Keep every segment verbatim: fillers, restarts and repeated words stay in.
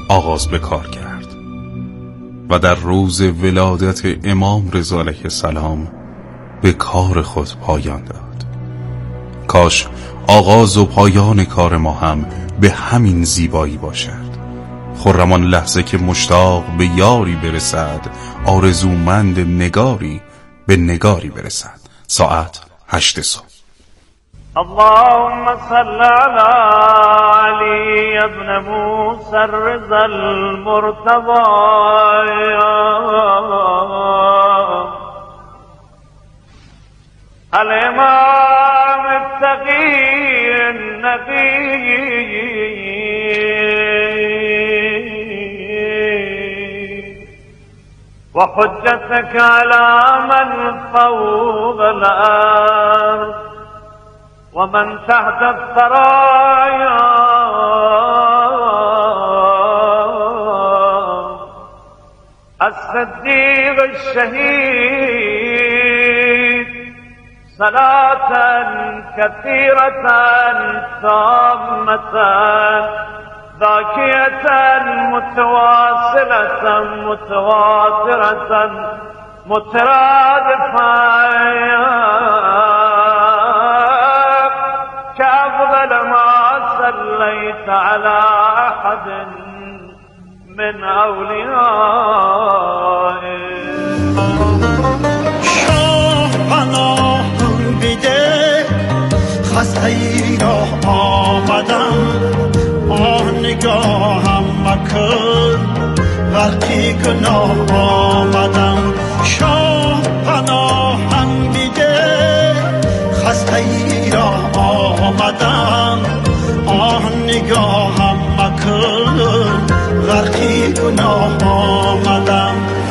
آغاز به کار کرد و در روز ولادت امام رضا علیه السلام به کار خود پایان داد. کاش آغاز و پایان کار ما هم به همین زیبایی باشد. خرمان لحظه که مشتاق به یاری برسد، آرزومند نگاری به نگاری برسد. ساعت هشت صبح. اللهم صل على علي ابن موسى الرضا المرتضى الامام التقي النبي وحجتك على من فوق الارض ومن تحت الثرايا الصديق الشهيد صلاة كثيرة تامة ذاكية متواصلة متواترة مترادفة كأفضل ما صليت على أحد من أوليائه. شاه پناهم بیده خسته ای را آمدم، آه نگاهم مکن وقتی گناه آمدم. شاه پناهم بیده خسته ای را آمدم، آه نگاهم مکن وقتی گناه آمدم.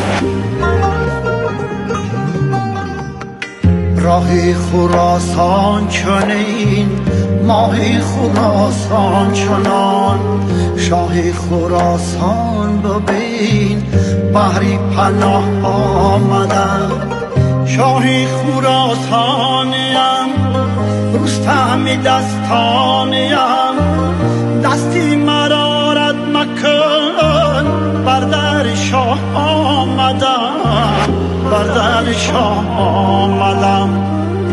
راه خراسان چنین، ماه خراسان چنان، شاه خراسان ببین بحری پناه آمدم. شاه خراسانیم، رستم دستانیم، دستی مرا رد مکن بر در شاه آمدم، بر در شاه آمدم.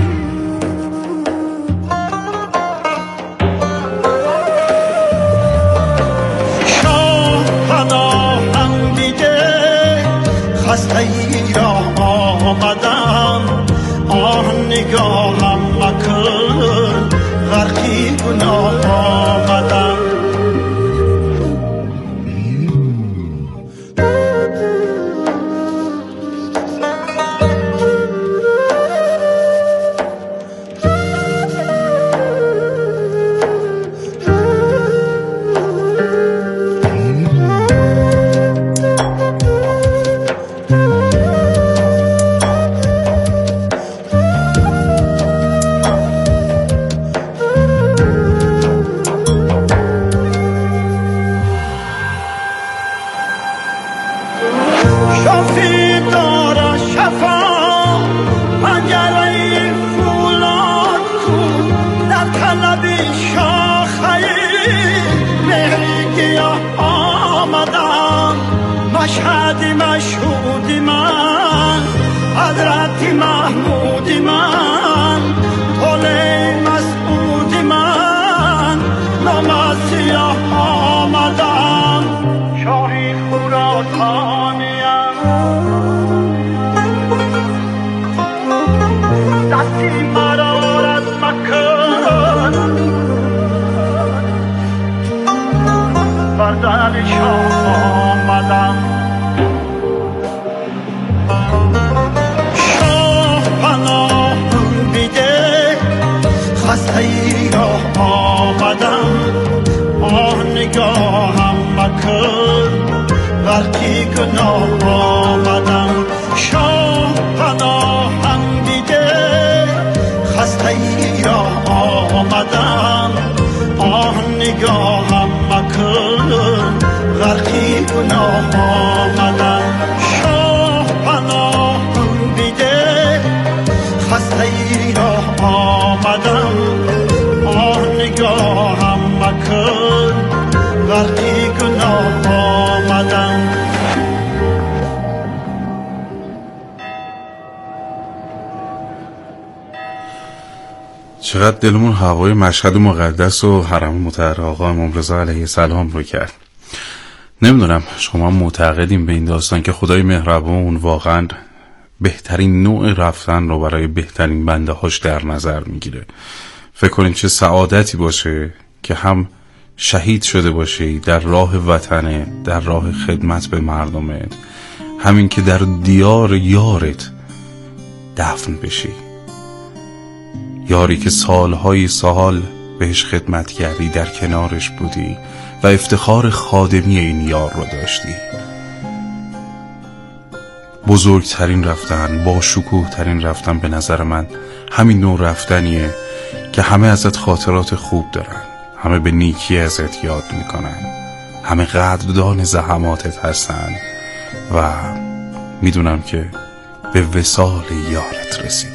شاه پناهم دیده خسته ای را آمدم، آه نگاهم مکن غرقی گناه آمدم. مشهد مشهود من، حضرت محمود من، طول مسعود من، نام سیاه آمدم. شاهی خراسانیم، دستی مرا رد مکن بر در شاه آمدم. شاه پناهم بیده خسته ای را آمدم، آه نگاهم مکن وقتی گناه آمدم. شاه پناهم بیده خسته ای را آمدم، آه نگاهم مکن غرقی گناه آمدم. شاه پناهم بیده خسته ای را آمدم، آه نگاهم مکن غرقی گناه آمدم. چقدر دلمون هوای مشهد مقدس و حرم مطهر آقا امام رضا علیه السلام رو کرد. نمیدونم شما معتقدین به این داستان که خدای مهربون واقعا بهترین نوع رفتن رو برای بهترین بنده هاش در نظر میگیره؟ فکر کنین چه سعادتی باشه که هم شهید شده باشی در راه وطنه، در راه خدمت به مردمت، همین که در دیار یارت دفن بشی، یاری که سالهای سال بهش خدمت کردی، در کنارش بودی و افتخار خادمی این یار رو داشتی. بزرگترین رفتن، با شکوه ترین رفتن به نظر من همین نوع رفتنیه که همه ازت خاطرات خوب دارن، همه به نیکی ازت یاد میکنن، همه قدردان زحماتت هستن و میدونم که به وصال یارت رسیدی.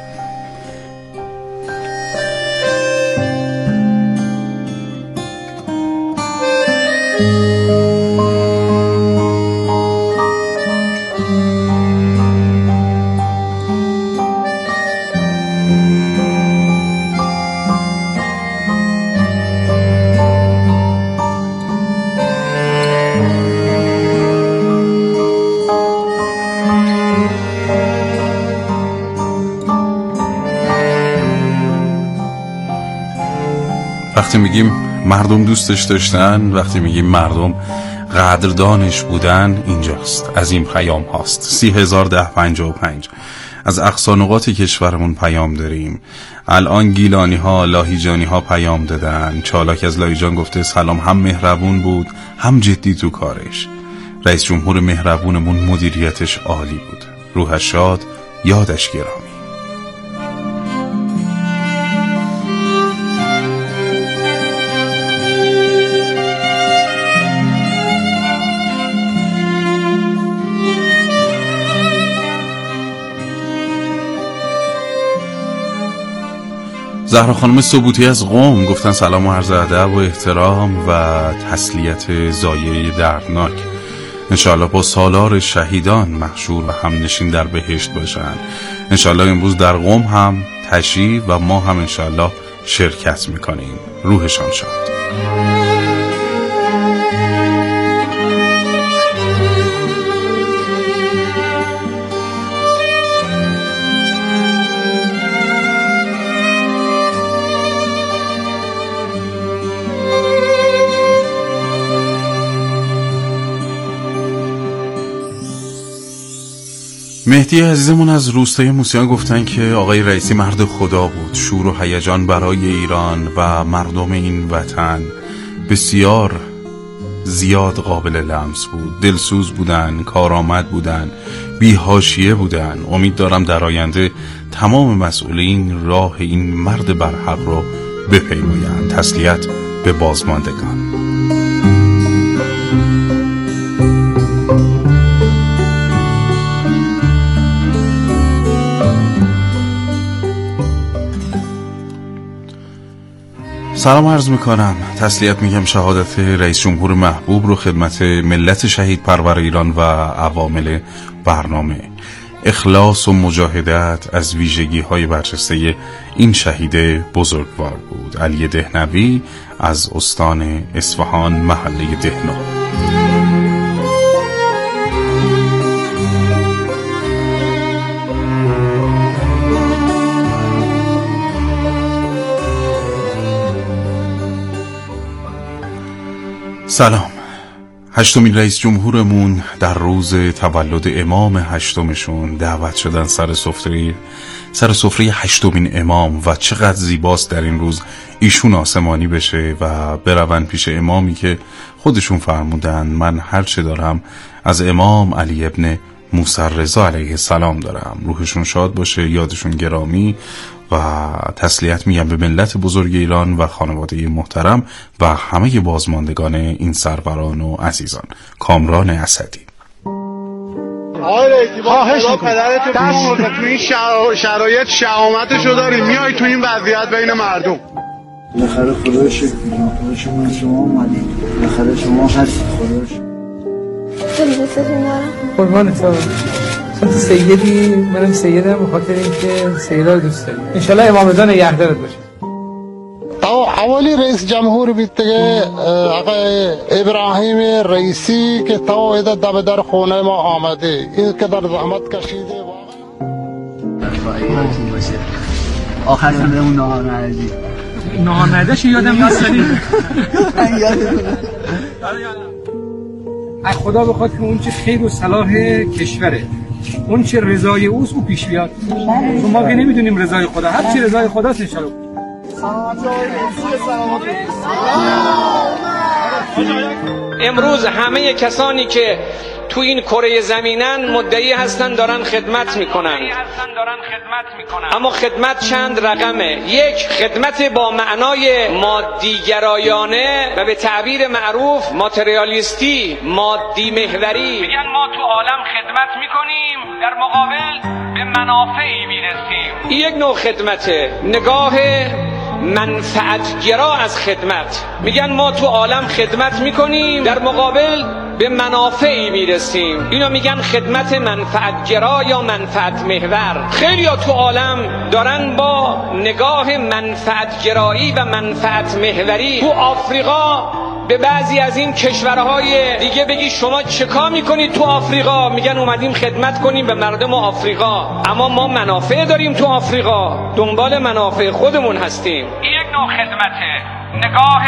وقتی میگیم مردم دوستش داشتن، وقتی میگیم مردم قدردانش بودن، اینجاست، از این پیام هاست. سی هزار ده پنجاه و پنج از اقصا نقاط کشورمون پیام داریم. الان گیلانی ها، لاهیجانی ها پیام دادن. چالاک از لاهیجان گفته سلام، هم مهربون بود هم جدی تو کارش. رئیس جمهور مهربونمون مدیریتش عالی بود، روحش شاد، یادش گرامی. زهرا خانم ثبوتی از قم گفتن سلام و عرض ادب و احترام و تسلیت ضایعه دردناک. انشاءالله با سالار شهیدان محشور و همنشین در بهشت باشن. انشاءالله امروز در قم هم تشریف و ما هم انشاءالله شرکت میکنیم. روحشان شاد. مهدی عزیزمون از روستای موسیان گفتن که آقای رئیسی مرد خدا بود، شور و هیجان برای ایران و مردم این وطن بسیار زیاد قابل لمس بود، دلسوز بودن، کارآمد بودن، بی‌حاشیه بودن. امید دارم در آینده تمام مسئولین راه این مرد برحق رو بپیمایند. تسلیت به بازماندگان. سلام عرض میکنم، تسلیت میگم شهادت رئیس جمهور محبوب رو خدمت ملت شهید پرور ایران و عوامل برنامه. اخلاص و مجاهدت از ویژگی های برجسته این شهید بزرگوار بود. علی دهنوی از استان اصفهان، محله دهنا. سلام. هشتمین رئیس جمهورمون در روز تولد امام هشتمشون دعوت شدن سر سفره سر سفره هشتمین امام و چقدر زیباست در این روز ایشون آسمانی بشه و برون پیش امامی که خودشون فرمودن من هر چه دارم از امام علی ابن موسی رضا علیه السلام دارم. روحشون شاد باشه، یادشون گرامی و تسلیت میگم به ملت بزرگ ایران و خانواده محترم و همه بازماندگان این سروران و عزیزان. کامران اسدی. آقای رئیسی با پدرتو تو این شرایط شهامتشو داری میای تو این وضعیت بین مردم. بالاخره خدا شکر میکنم، خدا شما شما اومدید، بالاخره شما هستید. خدا شکر. خیلی دوستتون دارم. قربانت برم. تو سیدی، منم سیدم به خاطر اینکه سیدا رو دوست دارم. انشالله امام رضا نگهدارت باشه. اولی رئیس جمهور بود دیگه آقای ابراهیم رئیسی که تا ایده دم در خونه ما آمده، این که در زحمت کشیده آخر سنده اون نهار نهردی نهار نهردش یادم نیست داری از خدا بخواد که اون چه خیر و صلاح کشوره، اون چه رضای اوست او پیش بیاد. چون ما که نمیدونیم رضای خدا، هر چی رضای خداست انشالله. امروز همه کسانی که تو این کره زمینن مدعی هستن دارن خدمت میکنن، اما خدمت چند رقمه. یک، خدمت با معنای مادیگرایانه و به تعبیر معروف ماتریالیستی، مادی محوری. میگن ما تو عالم خدمت میکنیم، در مقابل به منافعی میرسیم. این یک نوع خدمته، نگاه منفعتگرا از خدمت. میگن ما تو عالم خدمت میکنیم، در مقابل به منافعی میرسیم. اینا میگن خدمت منفعتگرا یا منفعت محور. خیلی ها تو عالم دارن با نگاه منفعتگرایی و منفعت محوری. تو آفریقا به بعضی از این کشورهای دیگه بگی شما چه کار میکنید تو آفریقا، میگن اومدیم خدمت کنیم به مردم آفریقا. اما ما منافع داریم تو آفریقا، دنبال منافع خودمون هستیم. این یک نوع خدمته، نگاه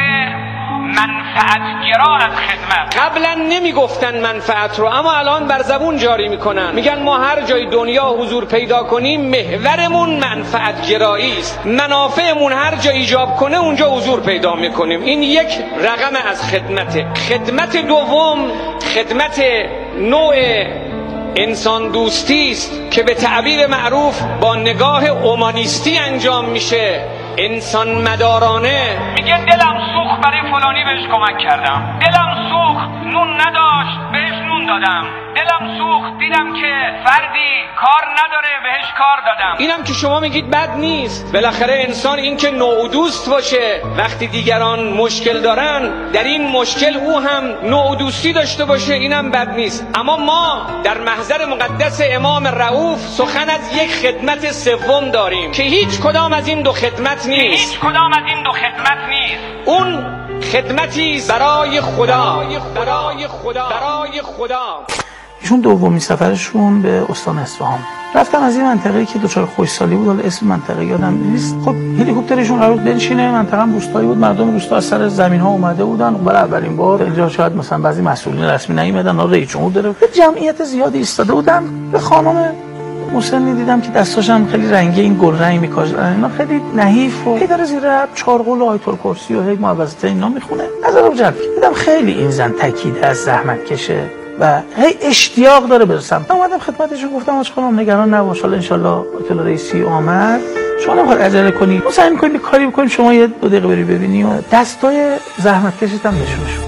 منفعتگرا از خدمت. قبلا نمیگفتن منفعت رو، اما الان بر زبون جاری میکنن. میگن ما هر جای دنیا حضور پیدا کنیم محورمون منفعتگرایی است، منافعمون هر جا ایجاب کنه اونجا حضور پیدا میکنیم. این یک رقم از خدمته. خدمت دوم خدمت نوع انسان دوستی است که به تعبیر معروف با نگاه اومانیستی انجام میشه، انسان مدارانه. میگه دلم سوخت برای فلانی بهش کمک کردم، دلم سوخت نون نداشت بهش نون دادم، دلم سوخت دیدم که فردی کار نداره بهش کار دادم. اینم که شما میگید بد نیست. بالاخره انسان این که نوع دوست باشه، وقتی دیگران مشکل دارن در این مشکل او هم نوع دوستی داشته باشه، اینم بد نیست. اما ما در محضر مقدس امام رؤوف سخن از یک خدمت سوم داریم که هیچ کدام از این دو خدمت نیست. هیچ کدام از این دو خدمت نیست. اون خدمتی برای خدا، برای خدا، برای خدا. ایشون دومین سفرشون به استان اصفهان رفتن. از این منطقه‌ای که دچار خوشسالی بود، حالا اسم منطقه یادم نیست، خب هلیکوپترشون قرار بود بنشینه. منطقه هم روستایی بود، مردم روستا از سر زمین‌ها اومده بودن. برای اولین بار اینجا شاید مثلا بعضی مسئولین رسمی نیومدن، رئیس جمهور داره، جمعیت زیادی ایستاده بودن. به خانم مسنی دیدم که دستاش هم خیلی رنگی این گل رنگ می‌کاشتن، اینا خیلی نحیف و هی داره زیر چارقول آیت الکرسی و هی معوذات اینا میخونه. نظرم جلب دیدم خیلی این زن تکیده از زحمت کشه و هی اشتیاق داره برسم. من اومدم خدمتشون گفتم آج خانم نگران نباش، ان شاء الله آیت رئیسی آمد، شما نمیخواد عجله کنی، ما سعی می‌کنیم کاری بکنیم شما یه دو دقیقه بری ببینی و دستای زحمت کشیدم هم نشونش.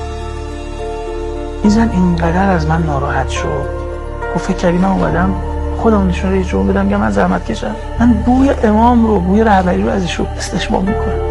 این زن اینقدر از من ناراحت شد، گفت فکر کردی من اومدم خودم نشون رئیس جمهور بدم، میگم من زحمت کشم، من بوی امام رو، بوی رهبری رو از ایشون استشمام میکنم.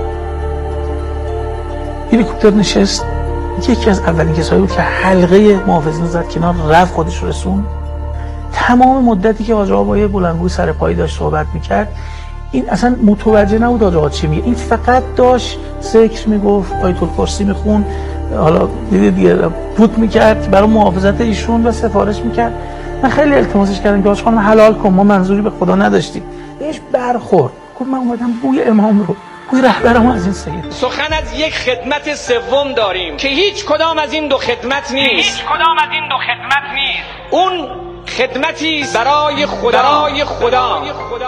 هلیکوپتر نشست، یکی از اولین کسایی بود که حلقه محافظین زد کنار، رفت خودش رو رسون. تمام مدتی که حاج آقا با یه بلندگوی سر پایی داشت صحبت میکرد، این اصلا متوجه نبود حاج آقا چی میگه، این فقط داشت ذکر میگفت، آیت الکرسی میخوند، حالا دیدی دیگه بود میکرد برای محافظت ایشون و سفارش میکرد. من خیلی التماسش کردم که حاج خانم حلال کن، ما منظوری به خدا نداشتیم. بهش برخورد، گفت من اومدم بوی امام رو، بوی رهبرمو از این سید. سخن از یک خدمت سوم داریم که هیچ کدام از این دو خدمت نیست. هیچ کدام از این دو خدمت نیست. اون خدمتی برای خدا، برای خدا.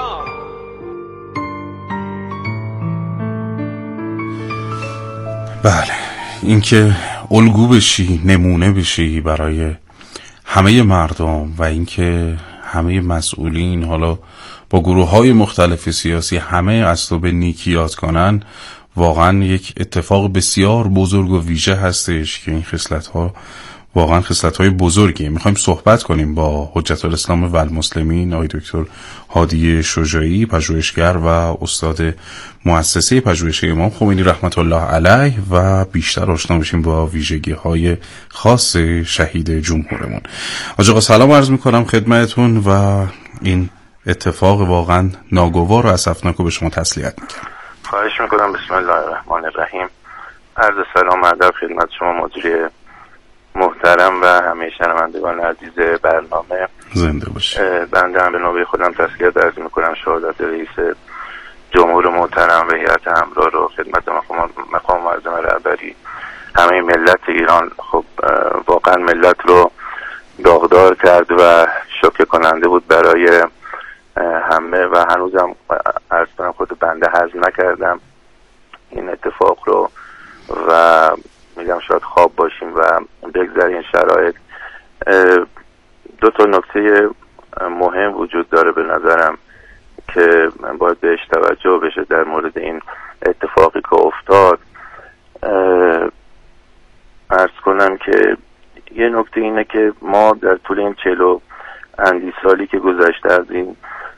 بله، اینکه الگو بشی، نمونه بشی برای همه مردم و اینکه همه مسئولین حالا با گروه‌های مختلف سیاسی همه از تو به نیکی یاد کنن، واقعا یک اتفاق بسیار بزرگ و ویژه هستش که این خصلت‌ها واقعا خصلت‌های بزرگیه. می‌خوایم صحبت کنیم با حجت الاسلام و المسلمین آقای دکتر هادی شجاعی، پژوهشگر و استاد مؤسسه پژوهش امام خمینی رحمت الله علیه و بیشتر آشنا بشیم با ویژگی‌های خاص شهید جمهورمون. آقا سلام عرض می‌کنم خدمتتون و این اتفاق واقعا ناگوار و اسفناک رو به شما تسلیت می‌کنم. خواهش میکنم. بسم الله الرحمن الرحیم. عرض سلام ادب خدمت شما مجری محترم و همه شنوندگان عزیز برنامه. زنده باشه. بنده هم به نوبه خودم تسلیت عرض میکنم. شهادت رئیس جمهور محترم و هیئت همراه رو خدمت مقام مقام معظم رهبری همه ملت ایران، خب واقعا ملت رو داغدار کرد و شوکه کننده بود برای همه و هنوزم عرض کنم خود بنده هضم نکردم این اتفاق رو و میگم شاید خواب باشیم و بگذر این شرایط. دو تا نکته مهم وجود داره به نظرم که باید بهش توجه بشه در مورد این اتفاقی که افتاد. عرض کنم که یه نکته اینه که ما در طول این چلو اندی سالی که گذشته از این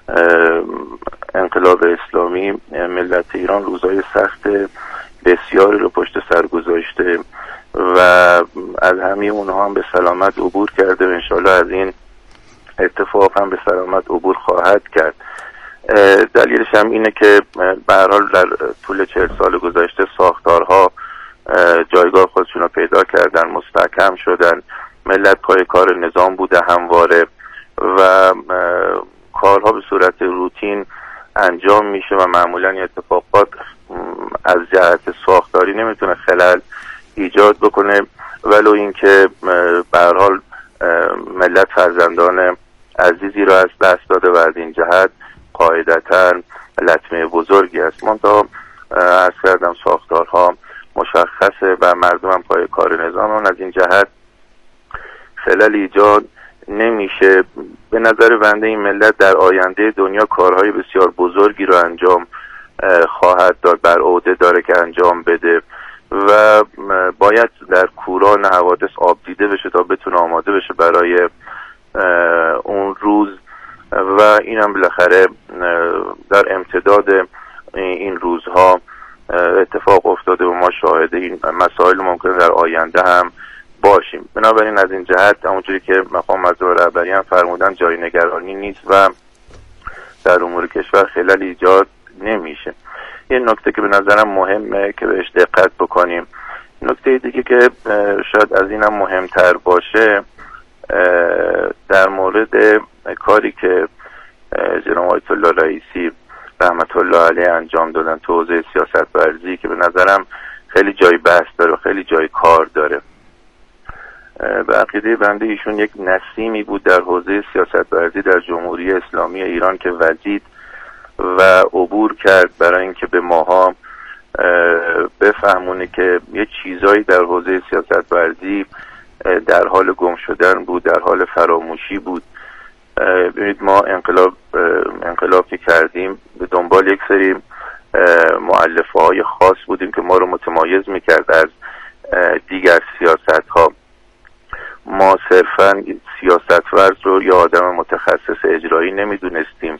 انقلاب اسلامی ملت ایران روزهای سخت بسیاری رو پشت سر گذاشته و از همه اونها هم به سلامت عبور کرده و انشالله از این اتفاق هم به سلامت عبور خواهد کرد. دلیلش هم اینه که به هر حال در طول چهل سال گذشته ساختارها جایگاه خودشون رو پیدا کردن، مستحکم شدن، ملت پای کار نظام بوده همواره و کارها به صورت روتین انجام میشه و معمولا این اتفاقات از جهت ساختاری نمیتونه خلل ایجاد بکنه، ولو اینکه به هر حال ملت فرزندان عزیزی را از دست داده و از این جهت قاعدتاً لطمه بزرگی است. من تا عرض کردم ساختارها مشخصه و مردم هم پای کار نظام هم از این جهت خلل ایجاد نمیشه. به نظر بنده این ملت در آینده دنیا کارهای بسیار بزرگی رو انجام خواهد داد، بر عهده داره که انجام بده و باید در کوران حوادث آب دیده بشه تا بتونه آماده بشه برای اون روز و این هم بالاخره در امتداد این روزها اتفاق افتاده و ما شاهد این مسائل ممکنه در آینده هم باشیم. بنابراین از این جهت همونجوری که مقام معظم رهبری هم فرمودن جای نگرانی نیست و در امور کشور خلل ایجاد نمیشه. یه نکته که به نظرم مهمه که بهش دقت بکنیم، نکته دیگه که شاید از اینم مهمتر باشه در مورد کاری که جناب آیت الله رئیسی رحمت الله علیه انجام دادن تو حوزه سیاست ورزی که به نظرم خیلی جای بحث داره و خیلی جای کار داره. به عقیده بنده ایشون یک نسیمی بود در حوزه سیاست ورزی در جمهوری اسلامی ایران که وزید و عبور کرد برای اینکه به ماها بفهمونه که یه چیزایی در حوزه سیاست ورزی در حال گم شدن بود، در حال فراموشی بود. ببینید ما انقلاب انقلاب که کردیم به دنبال یک سری مؤلفه های خاص بودیم که ما رو متمایز میکرد از دیگر سیاست ها. ما صرفا سیاست ورز رو یا آدم متخصص اجرایی نمیدونستیم،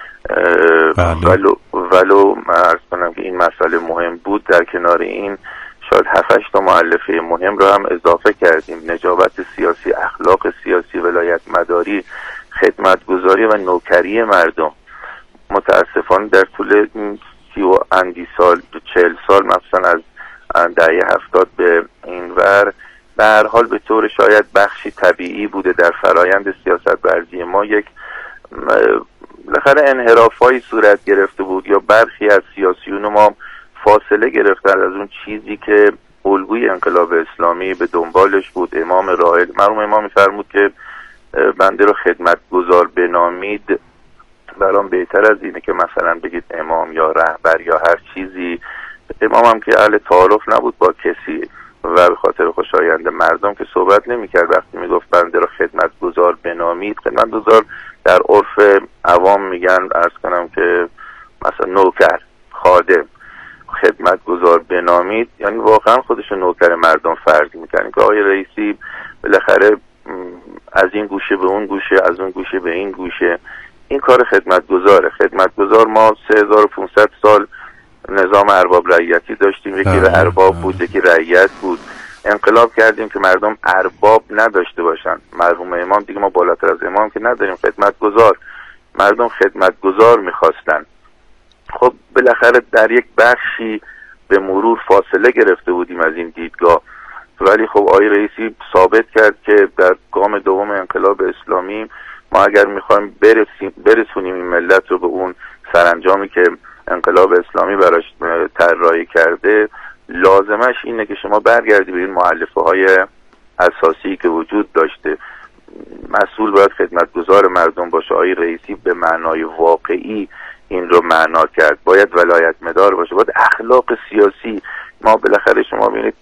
ولو ولو من عرض کنم که این مسئله مهم بود. در کنار این شاید هفتش تا مؤلفه مهم رو هم اضافه کردیم: نجابت سیاسی، اخلاق سیاسی، ولایت مداری، خدمتگزاری و نوکری مردم. متاسفانه در طول سی و اندی سال، چهل سال مثلا از دهه هفتاد به این ور به هر حال به طور شاید بخشی طبیعی بوده در فرایند سیاست ورزی ما یک بالاخره انحرافایی صورت گرفته بود یا برخی از سیاسیون ما فاصله گرفتن از اون چیزی که الگوی انقلاب اسلامی به دنبالش بود. امام راحل مرحوم امام می‌فرمود که بنده رو خدمتگزار بنامید، برام بهتر از اینه که مثلا بگید امام یا رهبر یا هر چیزی. امام هم که اهل تعارف نبود با کسی و به خاطر خوشایند مردم که صحبت نمی‌کرد. وقتی میگفت بنده رو خدمتگزار بنامید، خدمتگزار در عرف عوام میگن عرض کنم که مثلا نوکر، خادم. خدمتگزار بنامید یعنی واقعا خودش نوکر مردم فرض میکنه که آقای رئیسی بالاخره از این گوشه به اون گوشه، از اون گوشه به این گوشه. این کار خدمتگزاره. خدمتگزار ما سه هزار و پانصد سال نظام ارباب رعیتی داشتیم، یکی ارباب بود یکی رعیت بود. انقلاب کردیم که مردم ارباب نداشته باشن. مرحوم امام دیگه ما بالاتر از امام که نداریم، خدمتگزار. مردم خدمتگزار میخواستن. خب بالاخره در یک بخشی به مرور فاصله گرفته بودیم از این دیدگاه، ولی خب آقای رئیسی ثابت کرد که در گام دوم انقلاب اسلامی ما اگر میخوایم برسونیم این ملت رو به اون سرانجامی که انقلاب اسلامی براش طراحی کرده، لازمش اینه که شما برگردی به این مؤلفه های اساسی که وجود داشته. مسئول باید خدمتگزار مردم باشه. آقای رئیسی به معنای واقعی این رو معنا کرد. باید ولایت مدار باشه، باید اخلاق سیاسی. ما بالاخره شما ببینید،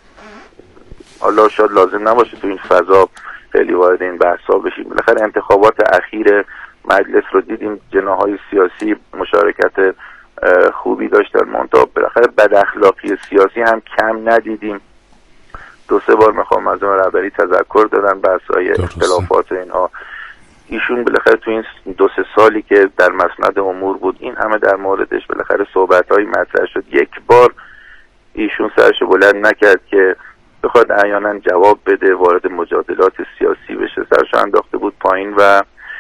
حالا شاید لازم نباشه تو این فضا خیلی وارد این بحثا بشیم، بالاخره انتخابات اخیر مجلس رو دیدیم، جناح‌های سیاسی مشارکت خوبی داشتن، منتها بالاخره بد اخلاقی سیاسی هم کم ندیدیم. دو سه بار میخوام از اون رهبری تذکر دادن بحث‌های اختلافات اینها. ایشون بالاخره تو این دو سه سالی که در مسند امور بود این همه در موردش بالاخره صحبت‌های مطرح شد، یک بار ایشون سرش بلند نکرد که بخواد احیانا جواب بده، وارد مجادلات سیاسی بشه. سرش انداخته بود پایین و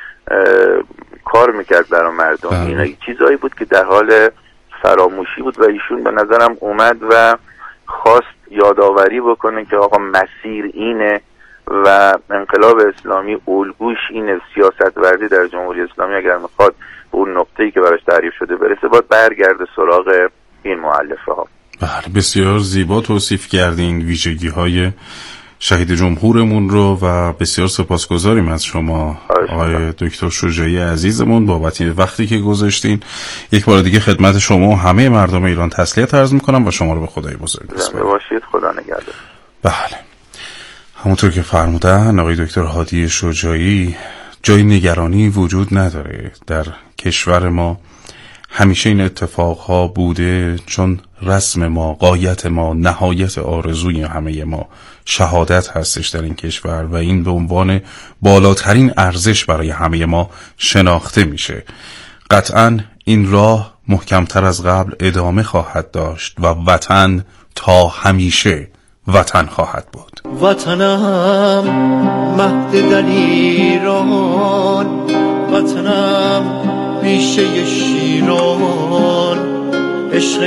کار میکرد برای مردم. اینا چیزایی بود که در حال فراموشی بود و ایشون به نظرم اومد و خواست یادآوری بکنه که آقا مسیر اینه و انقلاب اسلامی الگوش اینه. سیاست ورزی در جمهوری اسلامی اگر میخواد به اون نقطه‌ای که براش تعریف شده برسه، باید برگرده سراغ این مؤلفه ها. بله، بسیار زیبا توصیف کردین ویژگی های شهید جمهورمون رو و بسیار سپاسگزاریم از شما آقای دکتر شجاعی عزیزمون بابت وقتی که گذاشتین. یک بار دیگه خدمت شما و همه مردم ایران تسلیت عرض میکنم و شما رو به خدای بزرگ میسپارم. باشید، خدا نگهدار. بله، همونطور که فرمودن آقای دکتر هادی شجاعی، جای نگرانی وجود نداره. در کشور ما همیشه این اتفاقها بوده، چون رسم ما، غایت ما، نهایت آرزوی همه ما شهادت هستش در این کشور و این به عنوان بالاترین ارزش برای همه ما شناخته میشه. قطعاً این راه محکمتر از قبل ادامه خواهد داشت و وطن تا همیشه وطن خواهد بود. وطنم مهد دلیران، وطنم پیشه شیران، عشق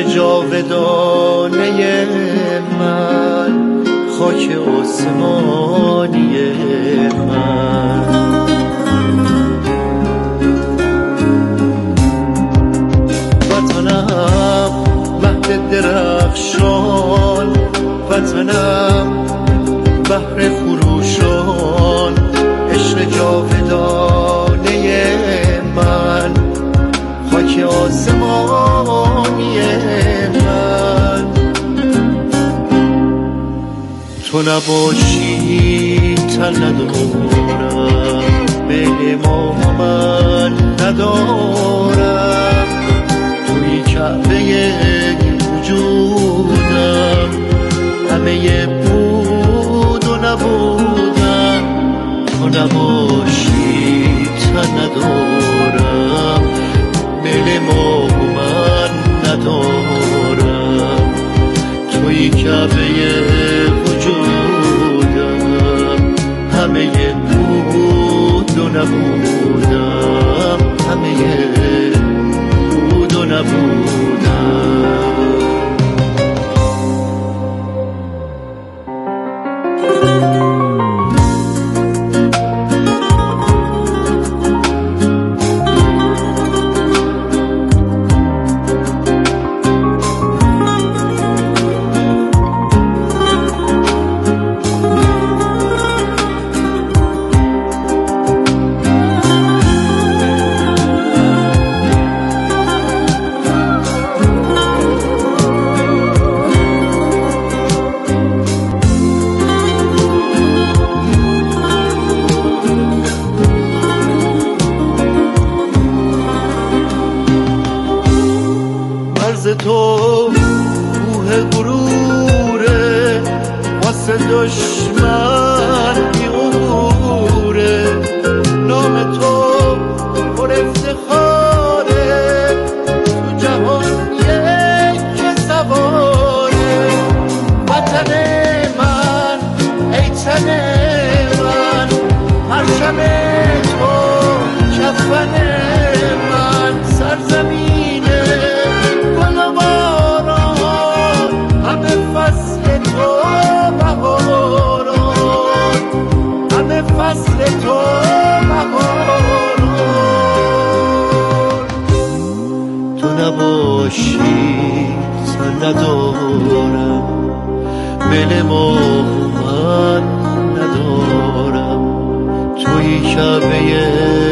جاودانه من، خاک آسمانی من. وطنم مهد درخشان، وطنم بحر خروشان، عشق جاودانه من، خاک آسمانی من. تو نباشی تن ندارم، میل ما من ندارم، توی کعبه وجودم، همه بود و نبودم. تو نباشی تن ندارم، میل ما من ندارم، توی کعبه وجودم، همه بود و نبودم، همه بود و نبودم. نباشی تن ندارم، بل ما من ندارم، توی کعبه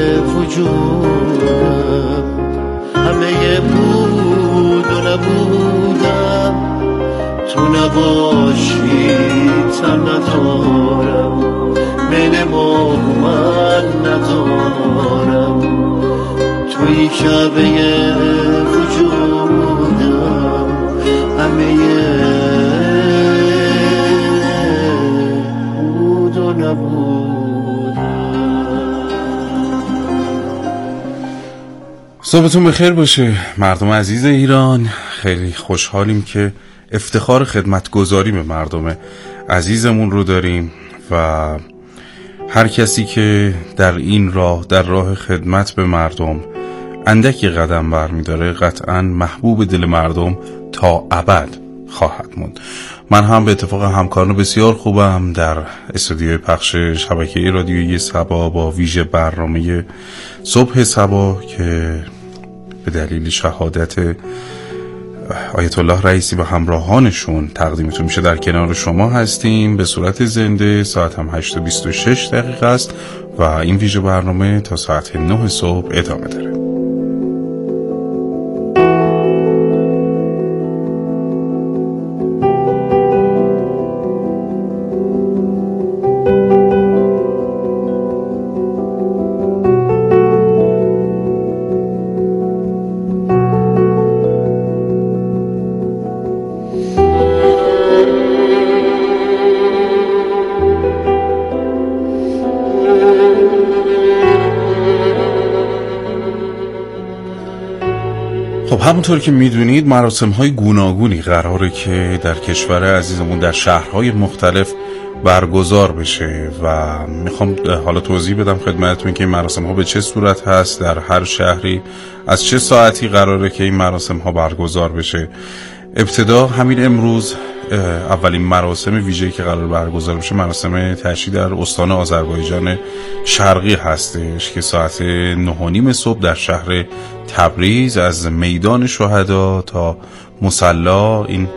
وجودم، همه بود و نبودم، تو نباشی تن ندارم، بل ما من ندارم، توی کعبه وجودم، همه بود و نبودم. صبحتون بخیر باشه مردم عزیز ایران. خیلی خوشحالیم که افتخار خدمتگزاری به مردم عزیزمون رو داریم و هر کسی که در این راه در راه خدمت به مردم اندکی قدم برمی‌داره قطعاً محبوب دل مردم تا ابد خواهد موند. من هم به اتفاق همکاران بسیار خوبم در استودیوی پخش شبکه رادیویی صبا با ویژه برنامه صبح صبا که به دلیل شهادت آیت الله رئیسی و همراهانشون تقدیمتون میشه در کنار شما هستیم به صورت زنده. ساعت هم هشت و بیست و شش دقیقه است و این ویژه برنامه تا ساعت نه صبح ادامه داره. همونطور که میدونید مراسم‌های گوناگونی قراره که در کشور عزیزمون در شهرهای مختلف برگزار بشه و میخوام حالا توضیح بدم خدمتتون که این مراسم‌ها به چه صورت هست، در هر شهری از چه ساعتی قراره که این مراسم‌ها برگزار بشه. ابتدا همین امروز اولین مراسم ویژه‌ای که قرار برگزار بشه مراسم تشییع در استان آذربایجان شرقی هستش که ساعت نه و نیم صبح در شهر تبریز از میدان شهدا تا مصلی این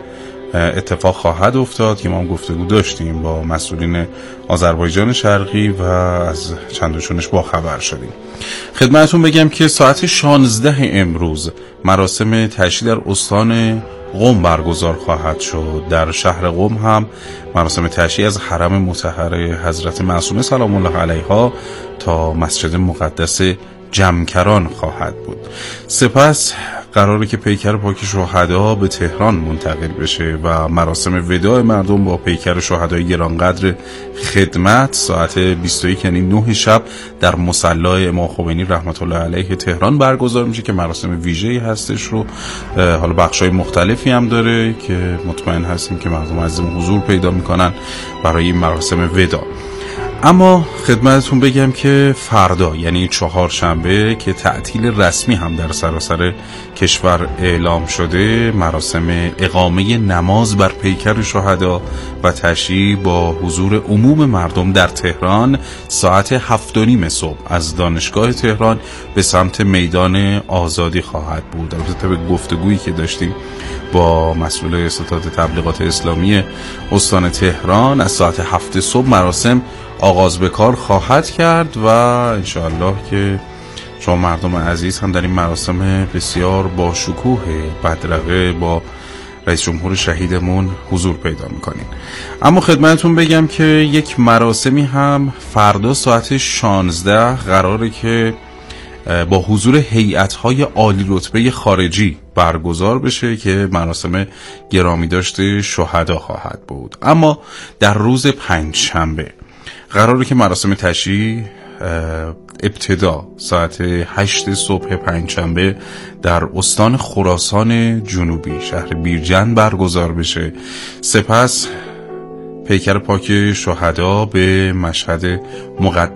اتفاق خواهد افتاد که ما هم گفتگو داشتیم با مسئولین آذربایجان شرقی و از چندشونش با خبر شدیم. خدمتتون بگم که ساعت شانزده امروز مراسم تشییع در استان قم برگزار خواهد شد. در شهر قم هم مراسم تشییع از حرم مطهر حضرت معصومه سلام الله علیها تا مسجد مقدس جمکران خواهد بود. سپس قراره که پیکر پاک شهدا به تهران منتقل بشه و مراسم وداع مردم با پیکر شهدای گرانقدر خدمت ساعت بیست و یک یعنی نه شب در مصلی امام خمینی رحمت الله علیه تهران برگزار میشه که مراسم ویژه‌ای هستش رو حالا بخشای مختلفی هم داره که مطمئن هستیم که مردم عزیزمون حضور پیدا میکنن برای این مراسم وداع. اما خدمتتون بگم که فردا یعنی چهارشنبه که تعطیل رسمی هم در سراسر کشور اعلام شده مراسم اقامه نماز بر پیکر شهدا و تشییع با حضور عموم مردم در تهران ساعت هفت و نیم صبح از دانشگاه تهران به سمت میدان آزادی خواهد بود. البته به گفتگویی که داشتیم با مسئول ستاد تبلیغات اسلامی استان تهران از ساعت هفت صبح مراسم آغاز به کار خواهد کرد و انشاءالله که شما مردم عزیز هم در این مراسم بسیار با شکوه بدرقه با رئیس جمهور شهیدمون حضور پیدا میکنین. اما خدمتتون بگم که یک مراسمی هم فردا ساعت شانزده قراره که با حضور هیئت‌های عالی رتبه خارجی برگزار بشه که مراسم گرامی داشته شهدا خواهد بود. اما در روز پنجشنبه قراره که مراسم تشییع ابتدا ساعت هشت صبح پنجشنبه در استان خراسان جنوبی شهر بیرجند برگزار بشه. سپس پیکر پاک شهدا به مشهد مقدس